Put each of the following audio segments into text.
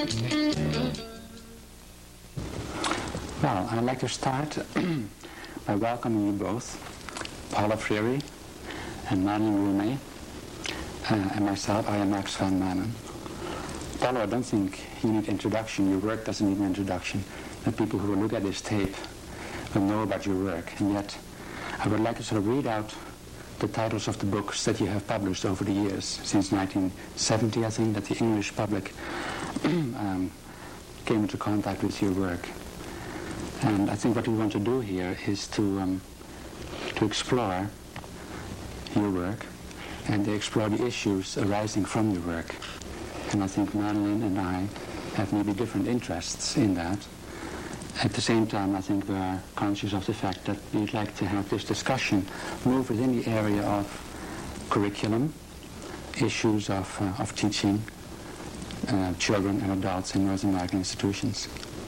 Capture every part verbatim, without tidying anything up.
Well, I'd like to start by welcoming you both, Paula Freire and Madeline Roumet, uh, and myself. I am Max van Manen. Paula, I don't think you need introduction. Your work doesn't need an introduction. The people who will look at this tape will know about your work. And yet, I would like to sort of read out the titles of the books that you have published over the years, since nineteen seventy, I think, that the English public um, came into contact with your work. And I think what we want to do here is to um, to explore your work and to explore the issues arising from your work. And I think Madeline and I have maybe different interests in that. At the same time, I think we are conscious of the fact that we'd like to have this discussion move within the area of curriculum, issues of, uh, of teaching uh, children and adults in North American institutions.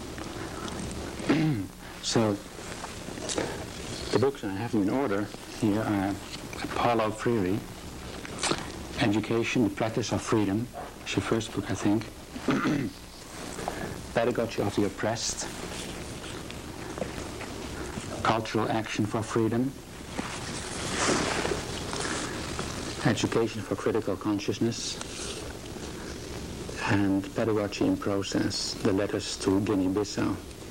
So, the books I have in order here are Paulo Freire, Education, the Practice of Freedom. It's your first book, I think. Pedagogy of the Oppressed, Cultural Action for Freedom, Education for Critical Consciousness, and Pedagogy in Process, the Letters to Guinea-Bissau.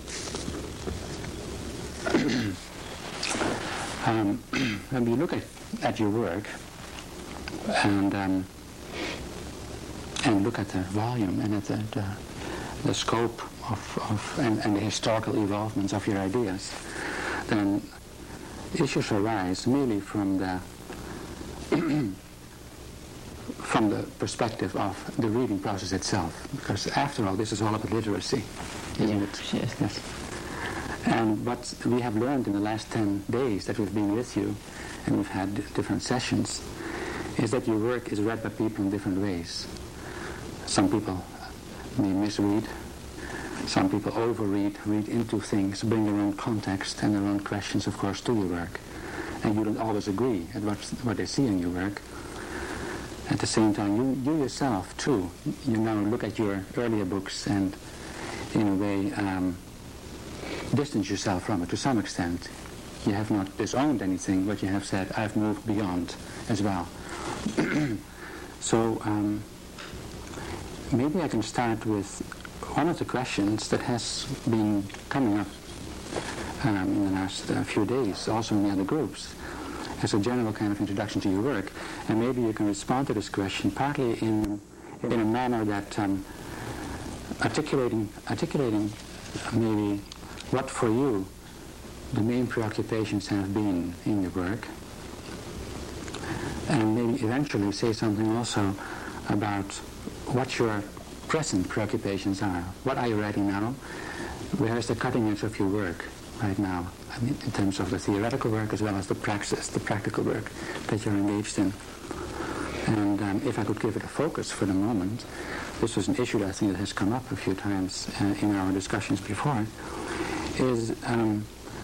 um, when we look at, at your work and um, and look at the volume and at the, the, the scope of, of and, and the historical evolvements of your ideas, then issues arise merely from the from the perspective of the reading process itself, because after all, this is all about literacy, isn't it? Yes. Yes. And what we have learned in the last ten days that we've been with you, and we've had different sessions, is that your work is read by people in different ways. Some people may misread, some people overread, read into things, bring their own context and their own questions, of course, to your work. And you don't always agree at what, what they see in your work. At the same time, you, you yourself, too, you now look at your earlier books and, in a way, um, distance yourself from it to some extent. You have not disowned anything, but you have said, I've moved beyond as well. So, um, maybe I can start with one of the questions that has been coming up um, in the last uh, few days, also in the other groups, as a general kind of introduction to your work. And maybe you can respond to this question partly in in a manner that um, articulating articulating maybe what for you the main preoccupations have been in your work, and maybe eventually say something also about what your present preoccupations are. What are you writing now? Where is the cutting edge of your work right now? I mean, in terms of the theoretical work as well as the praxis, the practical work that you're engaged in. And um, if I could give it a focus for the moment, this was an issue that I think that has come up a few times uh, in our discussions before, is, um,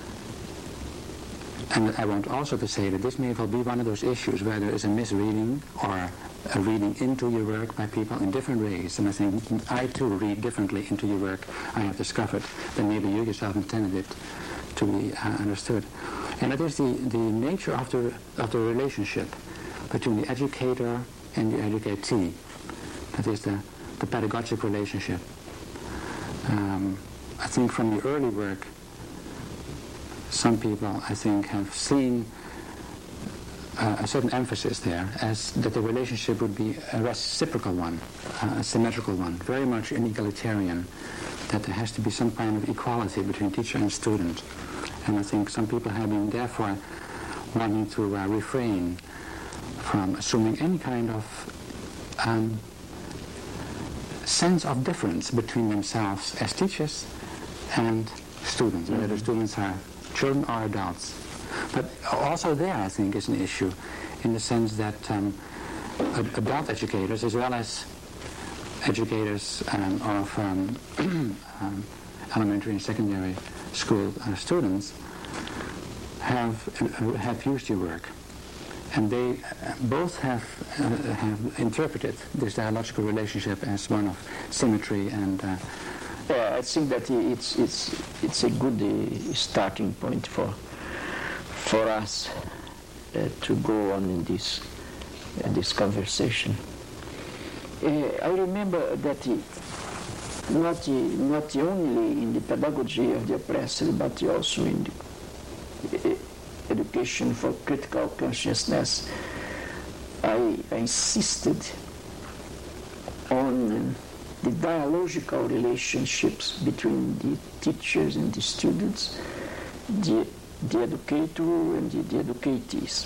and I want also to say that this may well be one of those issues where there is a misreading or a reading into your work by people in different ways. And I think I too read differently into your work, I have discovered, than maybe you yourself intended it to be uh, understood. And it is the, the nature of the, of the relationship between the educator and the educatee. That is the, the pedagogic relationship. Um, I think from the early work, some people, I think, have seen uh, a certain emphasis there as that the relationship would be a reciprocal one, uh, a symmetrical one, very much an egalitarian, that there has to be some kind of equality between teacher and student. And I think some people have been, therefore, wanting to uh, refrain from assuming any kind of um, sense of difference between themselves as teachers and students, whether the students are children or adults. But also there, I think, is an issue in the sense that um, adult educators, as well as educators um, of um, um, elementary and secondary school uh, students, have uh, have used your work And they uh, both have, uh, have interpreted this dialogical relationship as one of symmetry and... Uh, yeah, I think that it's, it's, it's a good uh, starting point for, for us uh, to go on in this, uh, this conversation. Uh, I remember that uh, not, uh, not only in the pedagogy of the oppressor, but also in the uh, education for critical consciousness, I, I insisted on the dialogical relationships between the teachers and the students, the, the educator and the, the educatees.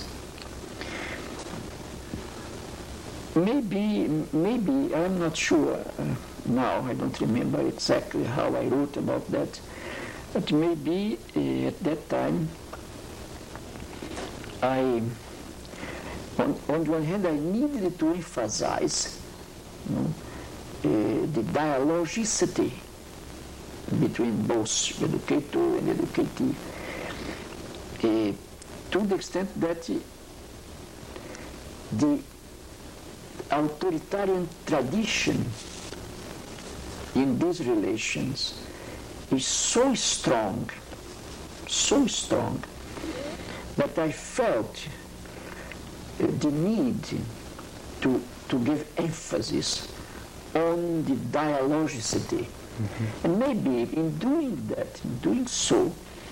Maybe, maybe, I'm not sure uh, now, I don't remember exactly how I wrote about that, but maybe uh, at that time I, on, on the one hand, I needed to emphasize you know, uh, the dialogicity between both educator and educatee, uh, to the extent that the authoritarian tradition in these relations is so strong, so strong, that I felt uh, the need to, to give emphasis on the dialogicity. Mm-hmm. And maybe in doing that, in doing so,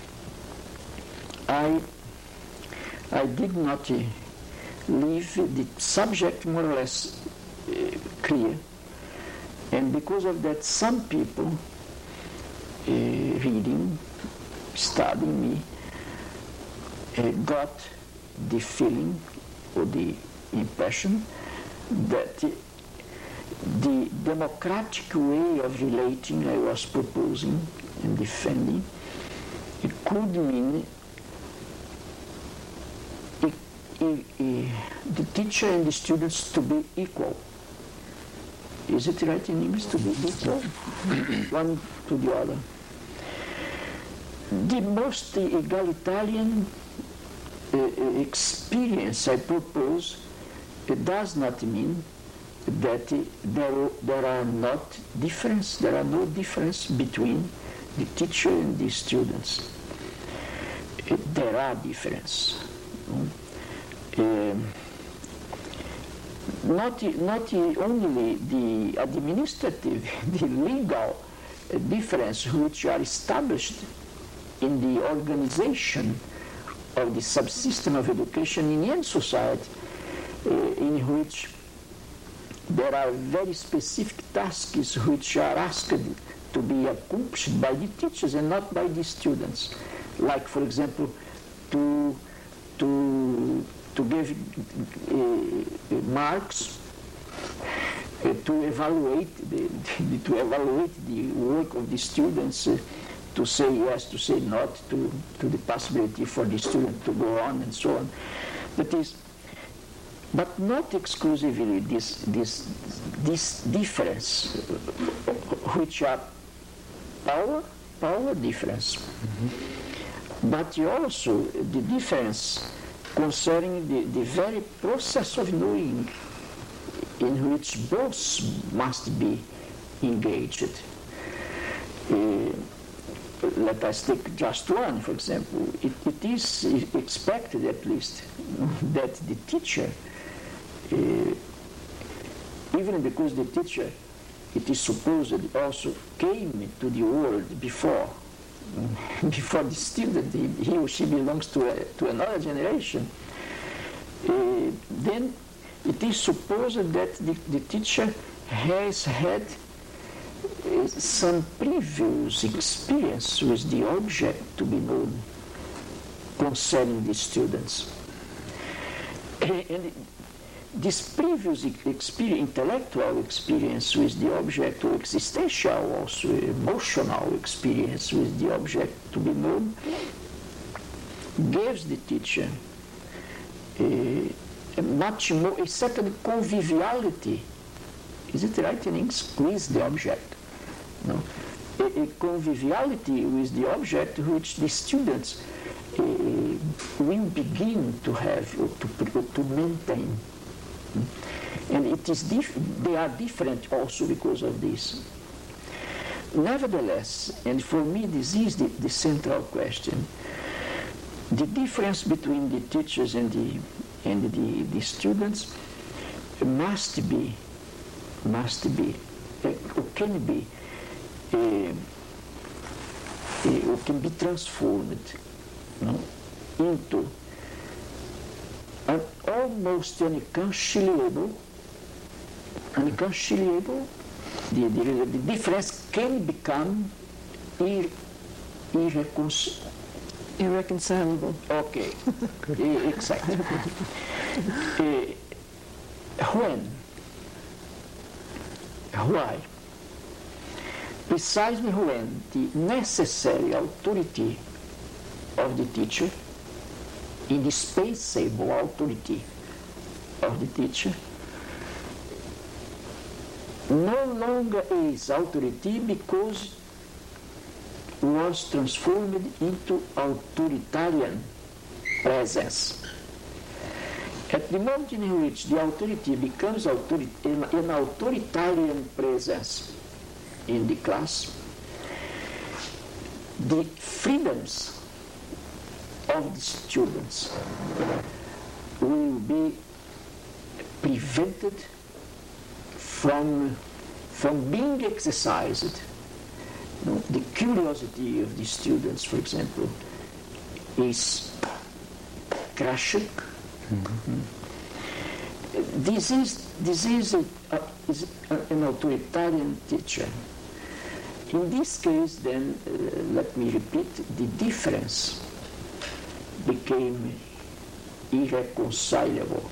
I, I did not uh, leave the subject more or less uh, clear. And because of that, some people uh, reading, studying me, uh, got the feeling or the impression that uh, the democratic way of relating I was proposing and defending, it could mean it, it, it, the teacher and the students to be equal. Is it right in English, to be equal? One to the other. The most egalitarian uh, experience I propose, it does not mean that uh, there, there are not difference, there are no difference between the teacher and the students. Uh, there are difference. Um, Not, not only the administrative, the legal difference which are established in the organization of the subsystem of education in any society, uh, in which there are very specific tasks which are asked to be accomplished by the teachers and not by the students. Like, for example, to, to to give uh, marks, uh, to evaluate the, the, to evaluate the work of the students, uh, to say yes, to say not, to, to the possibility for the student to go on and so on. That is, but not exclusively this this this difference, which are power power difference, mm-hmm. but also the difference concerning the, the very process of knowing in which both must be engaged. Uh, let us take just one, for example. It, it is expected, at least, that the teacher, uh, even because the teacher, it is supposed, also came to the world before, before the student, he, he or she belongs to, a, to another generation, uh, then it is supposed that the, the teacher has had uh, some previous experience with the object to be known concerning the students. And, and this previous experience, intellectual experience with the object, or existential, also emotional experience with the object to be known, gives the teacher a, a much more, a certain conviviality. Is it right in English? With the object. No. A, a conviviality with the object which the students uh, will begin to have, to, to maintain. And it is dif- they are different also because of this. Nevertheless, and for me this is the, the central question, the difference between the teachers and the and the, the students must be, must be, uh, or can be, uh, uh, or can be transformed, you know, into an almost unreconcilable, unreconcilable, the, the, the difference can become ir, irreconcilable. Irreconcilable. Okay, e- exactly. uh, when? Why? Precisely when the necessary authority of the teacher, indispensable authority of the teacher, no longer is authority because was transformed into authoritarian presence. At the moment in which the authority becomes authority, an authoritarian presence in the class, the freedoms of the students will be prevented from, from being exercised. You know, the curiosity of the students, for example, is crushed. Mm-hmm. This is this is, a, a, is a, an authoritarian teacher. In this case, then, uh, let me repeat, the difference became irreconcilable.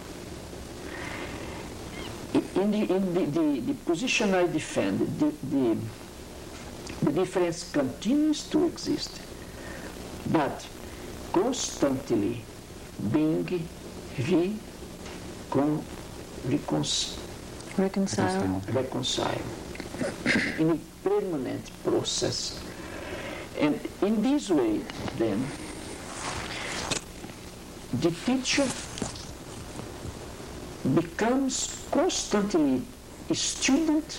In the in the, the, the position I defend, the, the the difference continues to exist, but constantly being recon, recon, Reconcile. reconciled in a permanent process. And in this way, then, the teacher becomes constantly a student,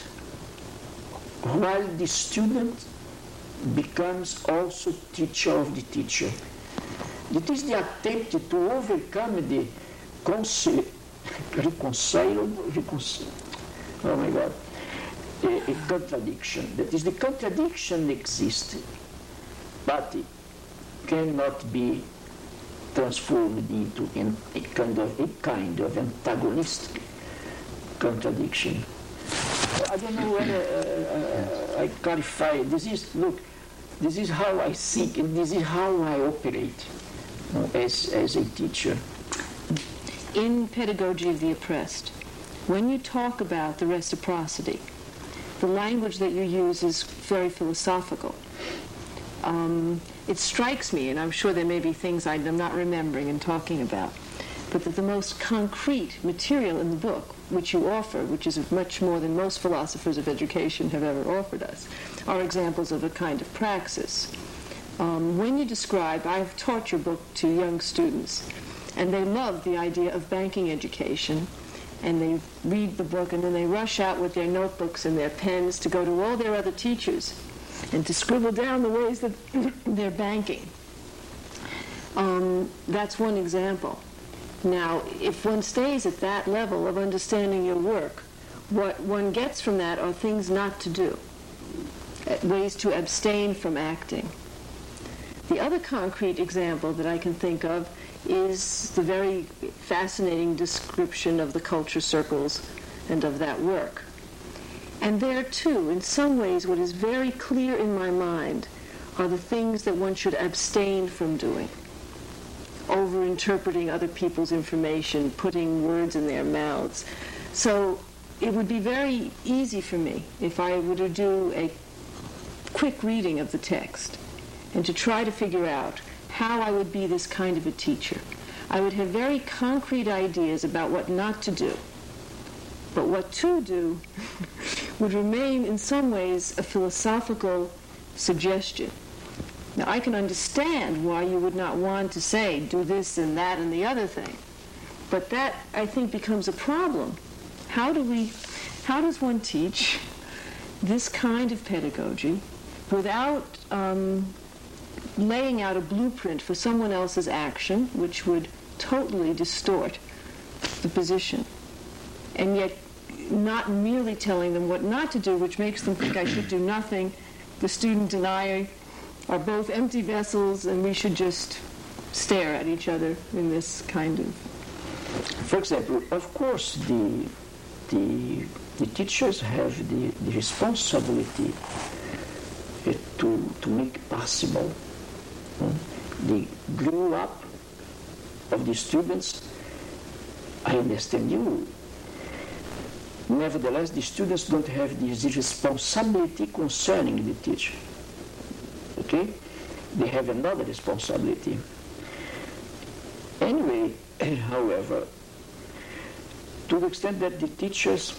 while the student becomes also teacher of the teacher. It is the attempt to overcome the conci- reconcilable, reconcil- oh my God, a, a contradiction. That is, the contradiction exists, but it cannot be transformed into an, a kind of a kind of antagonistic contradiction. I don't know whether uh, uh, I clarify. This is, look, this is how I seek, and this is how I operate, you know, as, as a teacher. In Pedagogy of the Oppressed, when you talk about the reciprocity, the language that you use is very philosophical. Um, it strikes me, and I'm sure there may be things I'm not remembering and talking about, but that the most concrete material in the book, which you offer, which is much more than most philosophers of education have ever offered us, are examples of a kind of praxis. Um, when you describe, I've taught your book to young students, and they love the idea of banking education, and they read the book, and then they rush out with their notebooks and their pens to go to all their other teachers and to scribble down the ways that they're banking. Um, that's one example. Now, if one stays at that level of understanding your work, what one gets from that are things not to do, ways to abstain from acting. The other concrete example that I can think of is the very fascinating description of the culture circles and of that work. And there, too, in some ways, what is very clear in my mind are the things that one should abstain from doing. Over-interpreting other people's information, putting words in their mouths. So it would be very easy for me if I were to do a quick reading of the text and to try to figure out how I would be this kind of a teacher. I would have very concrete ideas about what not to do. But what to do would remain in some ways a philosophical suggestion. Now, I can understand why you would not want to say, do this and that and the other thing. But that, I think, becomes a problem. How do we, how does one teach this kind of pedagogy without um, laying out a blueprint for someone else's action, which would totally distort the position, and yet not merely telling them what not to do, which makes them think I should do nothing, the student and I are both empty vessels, and we should just stare at each other in this kind of... For example, of course, the, the, the teachers have the, the responsibility uh, to, to make possible uh, the grow up of the students. I understand you. Nevertheless, the students don't have this responsibility concerning the teacher. Okay? They have another responsibility. Anyway, however, to the extent that the teachers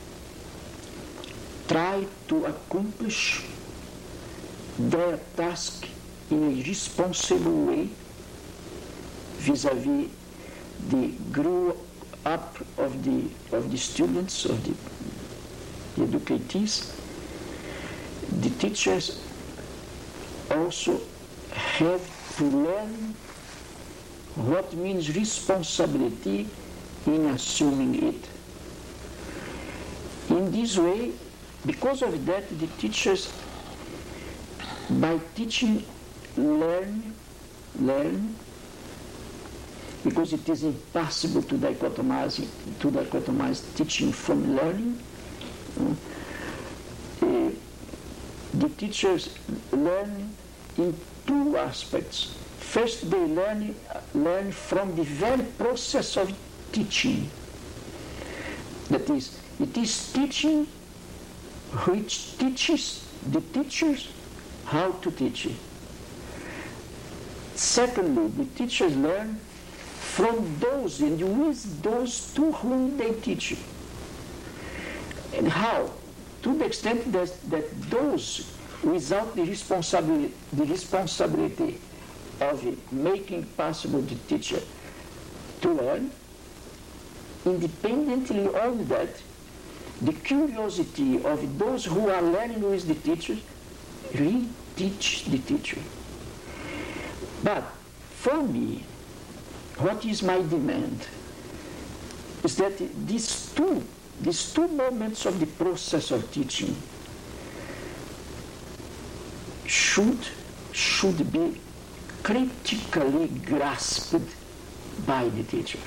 try to accomplish their task in a responsible way vis-à-vis the grow up of the of the students, of the, the educatees, the teachers also have to learn what means responsibility in assuming it. In this way, because of that, the teachers, by teaching, learn, learn, because it is impossible to dichotomize, to dichotomize teaching from learning. Uh, the teachers learn in two aspects. First, they learn, learn from the very process of teaching. That is, it is teaching which teaches the teachers how to teach it. Secondly, the teachers learn from those and with those to whom they teach. And how? To the extent that, that those without the responsibility, the responsibility of making possible the teacher to learn, independently of that, the curiosity of those who are learning with the teacher re-teach the teacher. But for me, what is my demand is that these two, these two moments of the process of teaching should, should be critically grasped by the teacher.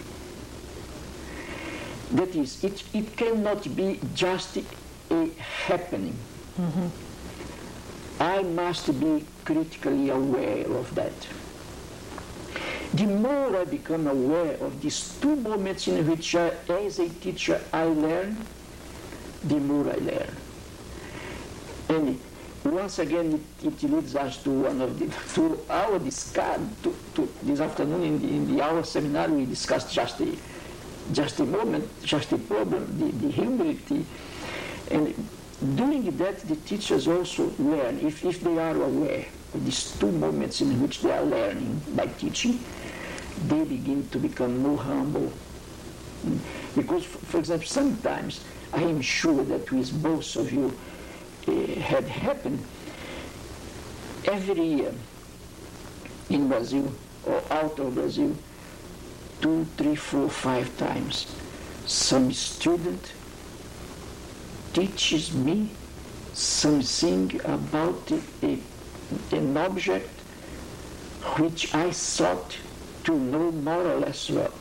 That is, it, it cannot be just a happening. Mm-hmm. I must be critically aware of that. The more I become aware of these two moments in which, I, as a teacher, I learn, the more I learn. And once again, it, it leads us to one of the, to our discuss, to, to this afternoon in the, in the our seminar, we discussed just a, just a moment, just a problem, the, the humility. And during that, the teachers also learn, if, if they are aware of these two moments in which they are learning by teaching, they begin to become more humble. Because, for example, sometimes I am sure that with both of you uh, had happened every year in Brazil or out of Brazil, two, three, four, five times, some student teaches me something about a, an object which I thought to know more or less well.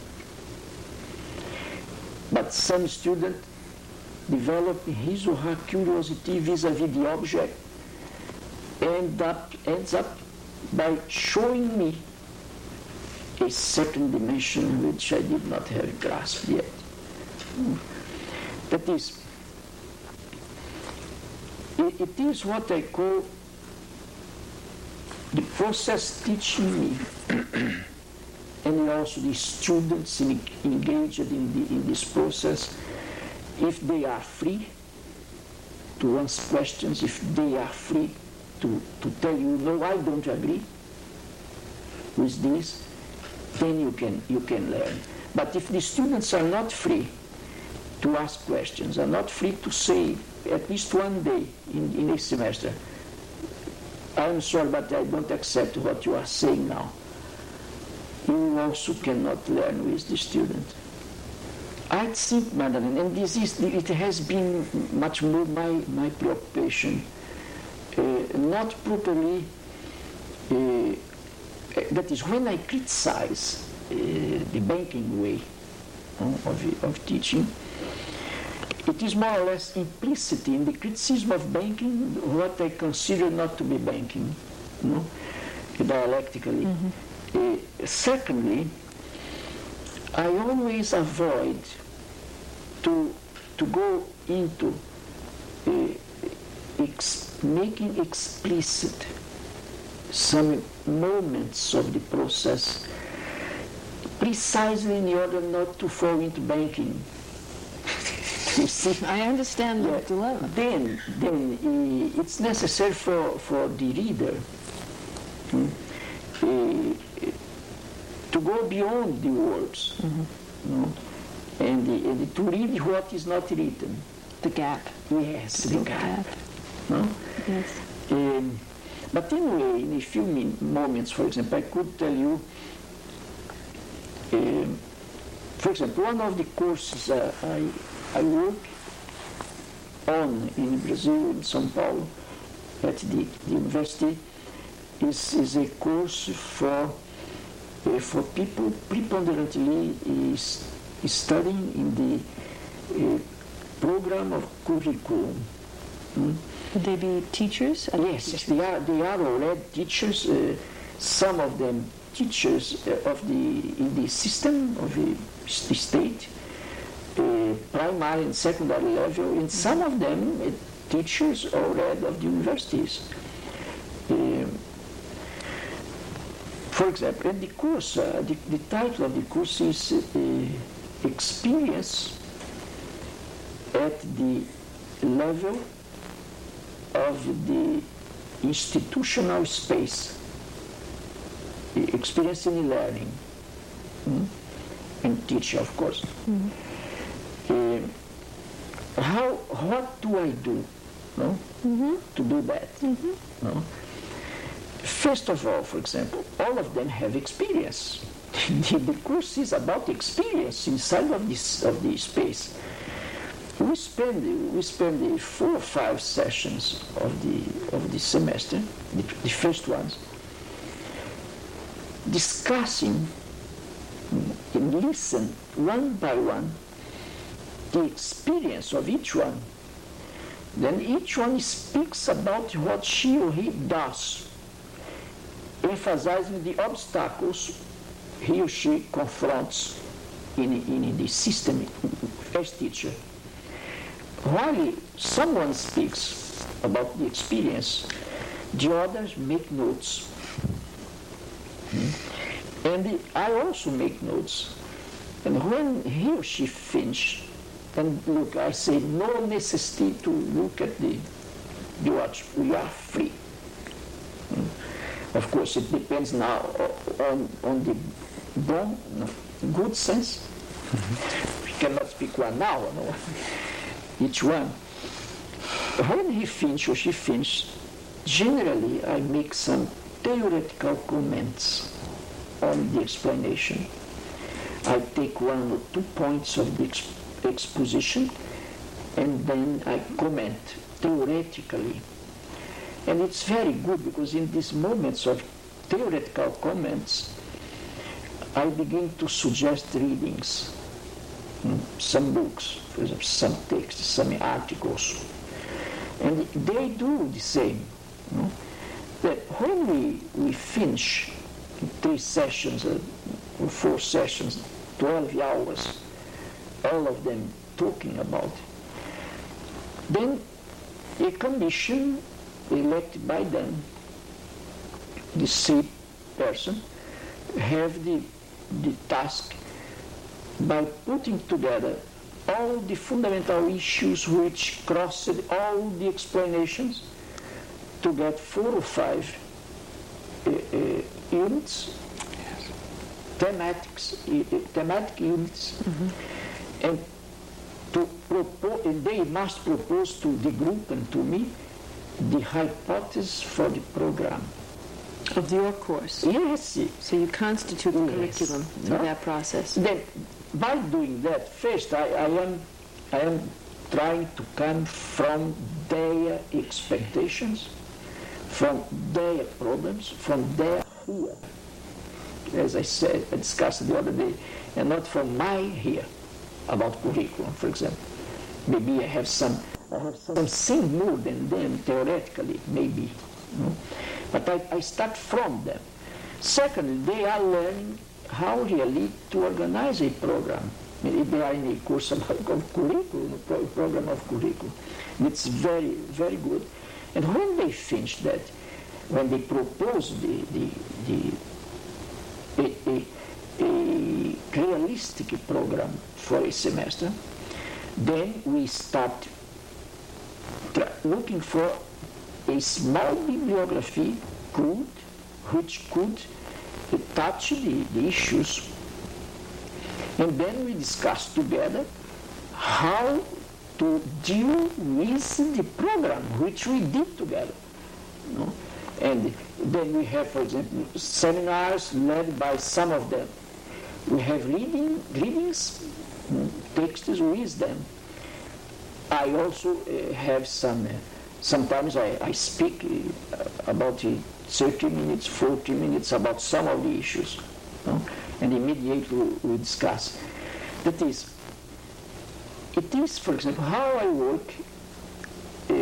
But some student develop his or her curiosity vis-a-vis the object and up, ends up by showing me a second dimension which I did not have grasped yet. That is, it, it is what I call the process teaching me, and also the students in, engaged in, the, in this process, if they are free to ask questions, if they are free to, to tell you, no, I don't agree with this, then you can, you can learn. But if the students are not free to ask questions, are not free to say at least one day in, in a semester, I'm sorry, but I don't accept what you are saying now, you also cannot learn with the student. I think, Madeleine, and this is, it has been much more my, my preoccupation, uh, not properly, uh, that is, when I criticize uh, the banking way uh, of, of teaching, it is more or less implicit in the criticism of banking what I consider not to be banking, you know, dialectically. Mm-hmm. Uh, secondly, I always avoid to to go into uh, ex making explicit some moments of the process precisely in order not to fall into banking. You see? I understand yeah. the dilemma. Then, then uh, it's necessary for, for the reader hmm, uh, to go beyond the words, mm-hmm. you know, and, the, and to read what is not written. The gap. Yes, the, the gap. gap. No? Yes. Um, but anyway, in a few min moments, for example, I could tell you, um, for example, one of the courses uh, I I work on in Brazil, in São Paulo, at the, the university, is, is a course for uh, for people preponderantly is, is studying in the uh, program of curriculum. Hmm? Would they be teachers? Yes, teachers? they are. They are already teachers. Uh, some of them teachers uh, of the in the system of the, the state. Uh, primary and secondary level, and some of them uh, teachers already of the universities. Uh, for example, in the course, uh, the, the title of the course is uh, Experience at the Level of the Institutional Space. Experience in learning. Mm? And teaching, of course. Mm-hmm. Uh, how, what do I do no? mm-hmm. to do that? Mm-hmm. no? First of all, for example, all of them have experience. the, the course is about experience inside of this of the space. We spend we spend four or five sessions of the of the semester, the, the first ones, discussing and listen one by one the experience of each one. Then each one speaks about what she or he does, emphasizing the obstacles he or she confronts in, in the system as teacher. While someone speaks about the experience, the others make notes. And the, I also make notes. And when he or she finishes, and look, I say no necessity to look at the, the watch. We are free. Mm. Of course, it depends now on, on the bon, good sense. Mm-hmm. We cannot speak one hour, no? Each one. When he finishes or she finishes, generally I make some theoretical comments on the explanation. I take one or two points of the exp exposition and then I comment theoretically. And it's very good because in these moments of theoretical comments, I begin to suggest readings, mm, some books, for example, some texts, some articles. And they do the same. You know? That when we, we finish three sessions, uh, or four sessions, twelve hours, all of them talking about, then a commission elected by them, the C person, have the, the task by putting together all the fundamental issues which crossed all the explanations to get four or five uh, uh, units, Yes. thematics, uh, thematic units, Mm-hmm. and to propose, and they must propose to the group and to me the hypothesis for the program. Of your course. Yes. So you constitute the Yes. curriculum through No? that process. Then, by doing that, first I, I am I am trying to come from their expectations, from their problems, from their fear, as I said, I discussed the other day, and not from my here about curriculum, for example. Maybe I have some, I have something more than them theoretically, maybe. No? But I, I start from them. Secondly, they are learning how really to organize a program. I mean, if they are in a course of, of curriculum, a pro- program of curriculum, it's very, very good. And when they finish that, when they propose the, the, the a, a, a realistic program for a semester, then we start tra- looking for a small bibliography could, which could uh, touch the, the issues, and then we discuss together how to deal with the program which we did together. You know? And then we have, for example, seminars led by some of them. We have reading, readings, mm, texts with them. I also uh, have some, uh, sometimes I, I speak uh, about uh, thirty minutes, forty minutes about some of the issues. You know? And immediately we discuss. That is, it is, for example, how I work uh,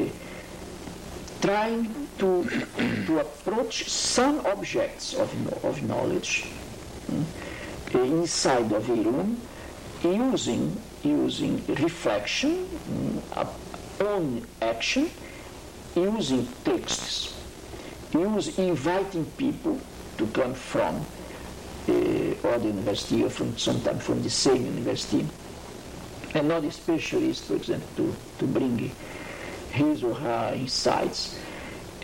trying to, to approach some objects of, of knowledge um, uh, inside of a room using, using reflection, um, own action, using texts, use inviting people to come from uh, other university or from sometimes from the same university, and not a specialist, for example, to, to bring his or her insights, uh,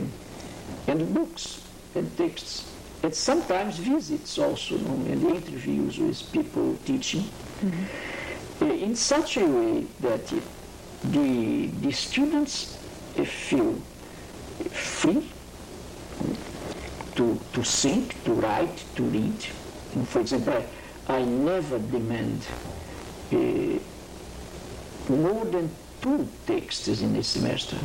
and books and texts, and sometimes visits also, you know, and interviews with people teaching, mm-hmm. uh, in such a way that uh, the, the students uh, feel free to, to think, to write, to read. And for example, I, I never demand uh, more than two texts in a semester.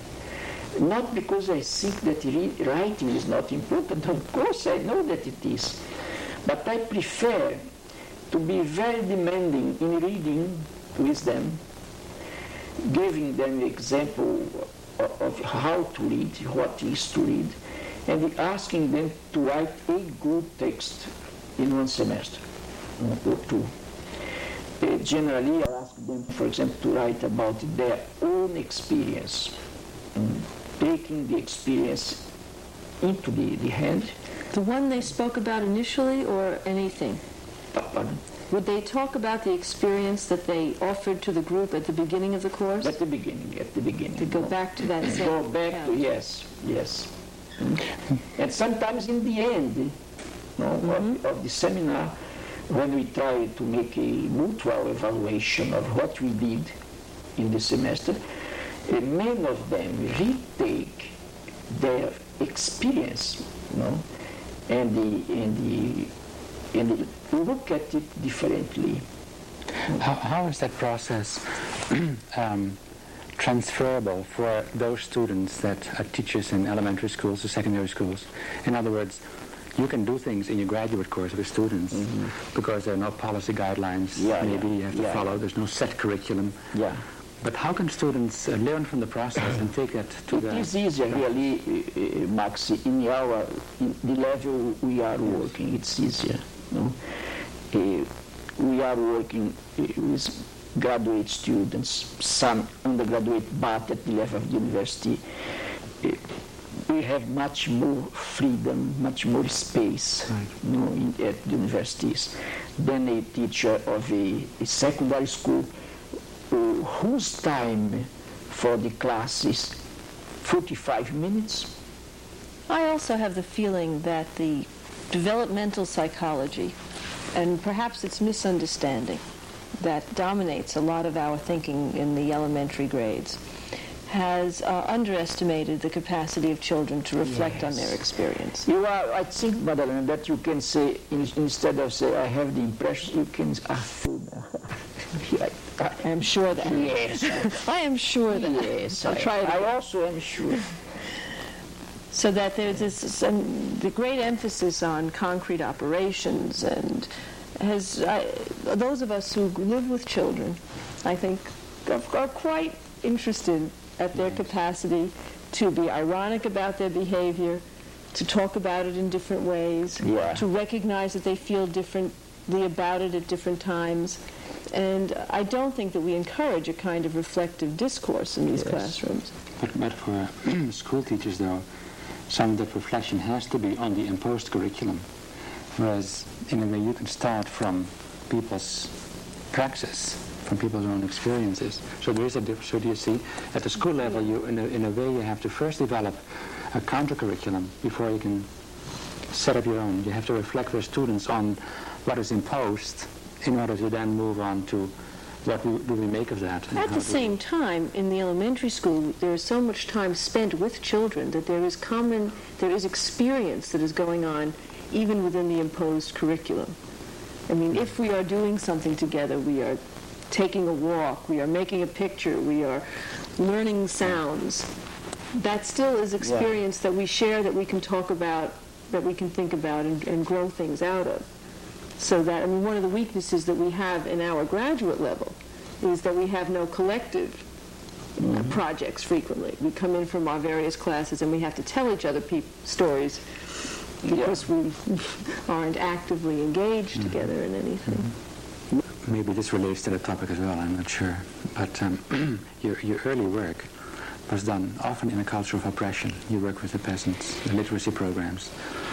Not because I think that re- writing is not important. Of course, I know that it is. But I prefer to be very demanding in reading with them, giving them example of, of how to read, what is to read, and asking them to write a good text in one semester or two. Uh, generally, I ask them, for example, to write about their own experience, um, taking the experience into the, the hand. The one they spoke about initially, or anything? Pardon? Would they talk about the experience that they offered to the group at the beginning of the course? At the beginning, at the beginning. To go back to that same Go back to, account. yes, yes. And sometimes in the end, you know, mm-hmm. of, of the seminar, when we try to make a mutual evaluation of what we did in the semester, uh, many of them retake their experience, you know, and the and the and the look at it differently. How, how is that process um, transferable for those students that are teachers in elementary schools or secondary schools? In other words, you can do things in your graduate course with students mm-hmm. because there are no policy guidelines yeah, maybe yeah, you have to yeah. follow. There's no set curriculum. Yeah. But how can students uh, learn from the process and take that to it the... It is easier, really, uh, uh, Max, in our, in the level we are working, it's easier. You know? uh, we are working uh, with graduate students, some undergraduate, but at the level of the university, uh, we have much more freedom, much more space right. you know, in, at the universities than a teacher of a, a secondary school uh, whose time for the classes forty-five minutes. I also have the feeling that the developmental psychology, and perhaps its misunderstanding, that dominates a lot of our thinking in the elementary grades, has uh, underestimated the capacity of children to reflect yes. on their experience. You are, I think, Madeleine, that you can say, in, instead of say, I have the impression, you can say, I feel that. I am sure that. Yes. I am sure that. Yes, I'll I, try it. I also am sure. So that there's this, some, the great emphasis on concrete operations, and has I, those of us who live with children, I think, are, are quite interested at their capacity to be ironic about their behavior, to talk about it in different ways, yeah. to recognize that they feel differently about it at different times. And I don't think that we encourage a kind of reflective discourse in these yes. classrooms. But, but for uh, school teachers, though, some of that reflection has to be on the imposed curriculum. Whereas, in a way, you can start from people's praxis, from people's own experiences. So there is a difference. So do you see, at the school level, you, in a, in a way, you have to first develop a counter-curriculum before you can set up your own. You have to reflect with students on what is imposed in order to then move on to what we, do we make of that. At the same time, in the elementary school, there is so much time spent with children that there is common, there is experience that is going on even within the imposed curriculum. I mean, if we are doing something together, we are taking a walk, we are making a picture, we are learning sounds, that still is experience yeah. that we share, that we can talk about, that we can think about and, and grow things out of. So that, I mean, one of the weaknesses that we have in our graduate level is that we have no collective mm-hmm. uh, projects frequently. We come in from our various classes and we have to tell each other pe- stories because yeah. we aren't actively engaged mm-hmm. together in anything. Mm-hmm. Maybe this relates to the topic as well, I'm not sure. But um, your, your early work was done often in a culture of oppression. You work with the peasants, the literacy programs.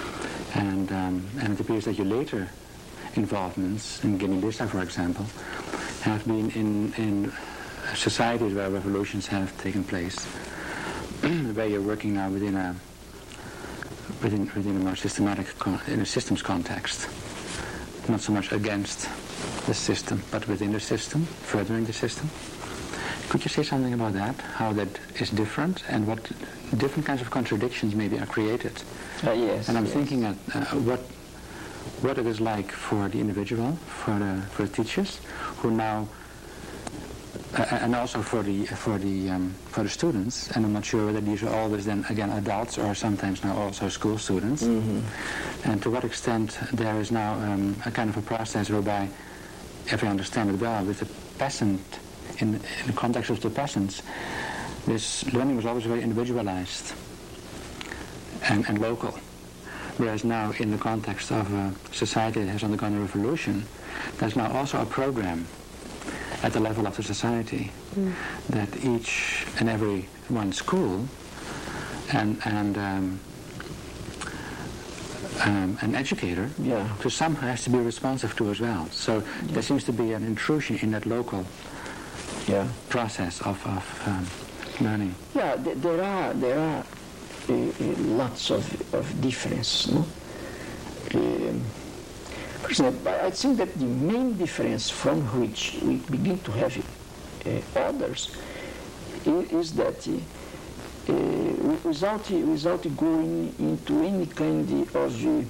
And, um, and it appears that your later involvements in Guinea-Bissau, for example, have been in, in societies where revolutions have taken place, where you're working now within a within within a more systematic con- in a systems context, not so much against the system, but within the system, furthering the system. Could you say something about that? How that is different, and what different kinds of contradictions maybe are created? Uh, yes. And I'm yes. thinking at uh, what. what it is like for the individual, for the for the teachers, who now, uh, and also for the for the um, for the students. And I'm not sure whether these are always then again adults or sometimes now also school students. Mm-hmm. And to what extent there is now um, a kind of a process whereby, if I understand it well, with the peasant, in, in the context of the peasants, this learning was always very individualized and, and local. Whereas now, in the context of a society that has undergone a revolution, there's now also a program at the level of the society mm. that each and every one school and and um, um, an educator yeah. to somehow has to be responsive to as well. So yeah. there seems to be an intrusion in that local yeah. process of, of um, learning. Yeah, th- there are there are. Uh, uh, lots of, of difference. No? Um, for example, I think that the main difference from which we begin to have uh, others is, is that uh, without, without going into any kind of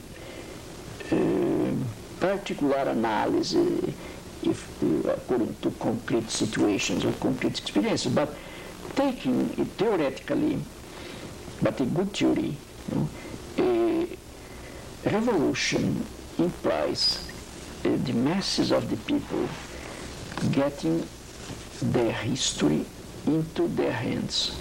uh, particular analysis, if uh, according to concrete situations or concrete experiences, but taking it theoretically, but a good theory, you know, a revolution implies uh, the masses of the people getting their history into their hands.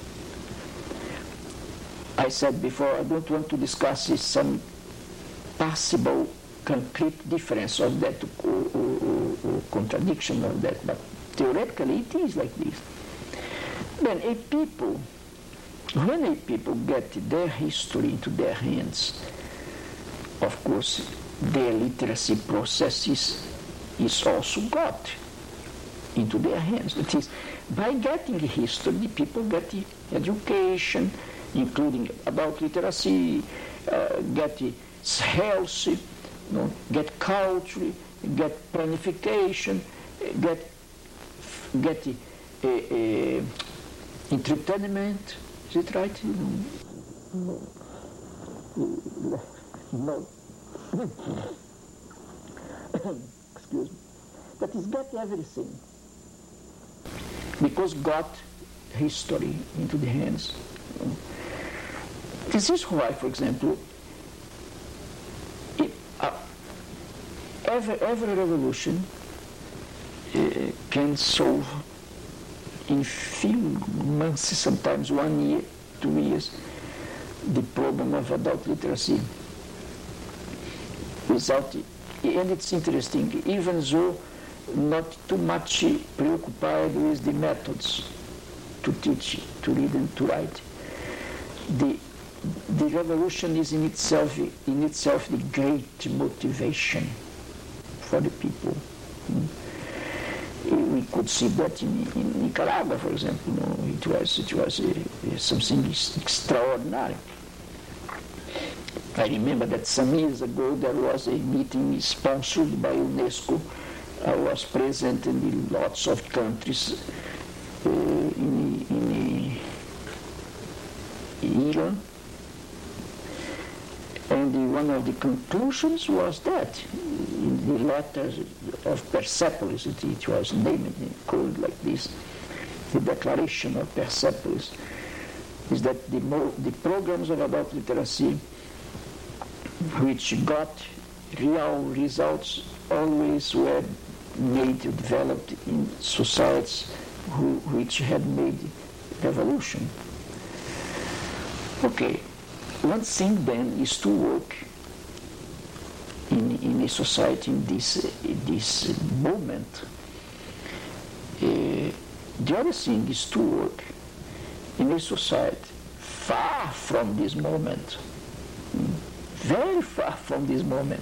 I said before, I don't want to discuss some possible concrete difference of that or, or, or contradiction of that, but theoretically it is like this. Then a people When a people get their history into their hands, of course, their literacy process is, is also got into their hands. That is, by getting history, the people get education, including adult literacy, uh, get health, you know, get culture, get planification, get get uh, uh, entertainment. Is it right? No. No. Excuse me. That is get everything. Because got history into the hands. This is why, for example, it, uh, every, every revolution uh, can solve in few months, sometimes one year, two years, the problem of adult literacy. Without it. And it's interesting, even though not too much preoccupied with the methods to teach, to read and to write. The, the revolution is in itself, in itself the great motivation for the people. Mm. We could see that in, in Nicaragua, for example. You know, it was, it was uh, something extraordinary. I remember that some years ago there was a meeting sponsored by UNESCO. I was present in lots of countries uh, in, in, in Iran. And the, one of the conclusions was that in the letters of Persepolis, it, it was named, called like this, the Declaration of Persepolis, is that the, mo the programs of adult literacy which got real results always were made, developed in societies who, which had made revolution. Okay, one thing then is to work in, in a society in this, in this moment. Uh, the other thing is to work in a society far from this moment. Mm. Very far from this moment.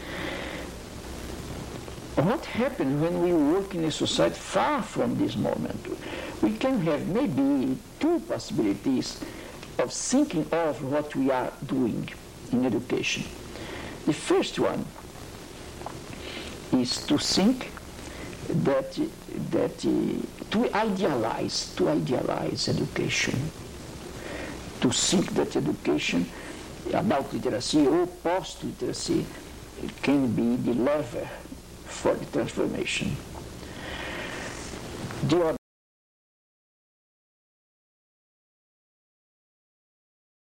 What happens when we work in a society far from this moment? We can have maybe two possibilities of thinking of what we are doing in education. The first one is to think that, that uh, to idealize, to idealize education, to think that education about literacy or post-literacy can be the lever for the transformation. The